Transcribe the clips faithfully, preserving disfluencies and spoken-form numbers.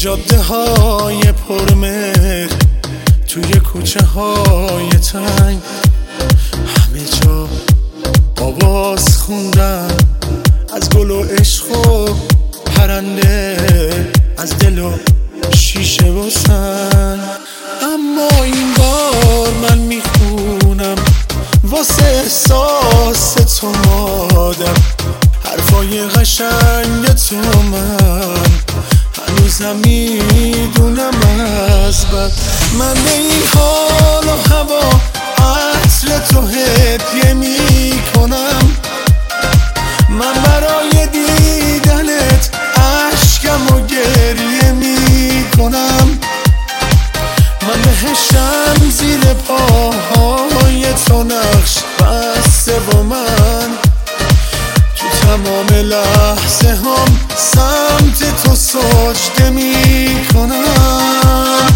جاده های پرمهر، توی کوچه های تنگ، همه جا آواز خوندم از گل و عشق و پرنده، از دل و شیشه و سنگ. اما این بار من میخونم واسه احساس تو مادر، حرفای قشنگ تو من هنوزم میدونم از بد. من به این حال و هوا عطر تو هدیه میکنم، من برای دیدنت عشقم و گریه میکنم، من بهشم زیر پاهای تو نقش بسته و من تو تمام لحظه هم سمت تو سجده میکنم.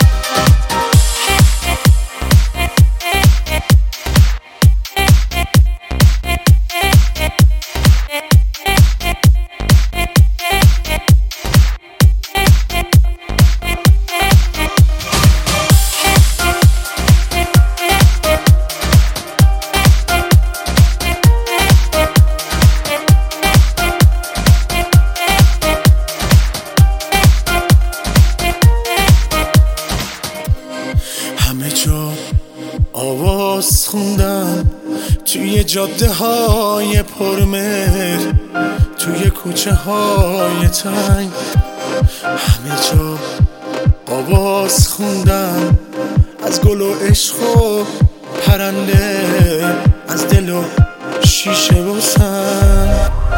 همه جا آواز خوندم توی جاده های پرمهر، توی کوچه های تنگ، همه جا آواز خوندم از گل و عشق و پرنده، از دل و شیشه و سنگ.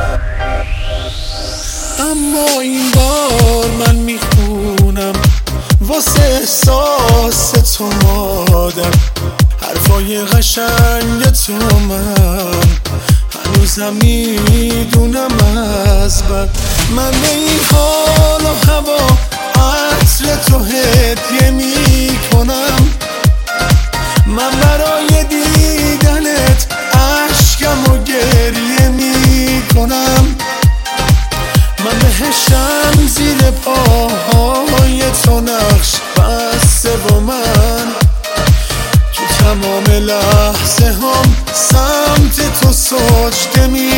اما این بار من میخونم واسه احساس تو مادر، حرفای قشنگ تو من هنوزم میدونم از بد. من به این حال و هوا عطر تو هدیه میکنم، من برای دیدنت عشقم و گریه میکنم، من بهشم زیر پاهای تو نقش بسته و من تو تمام لحظه هم سمت تو سجده می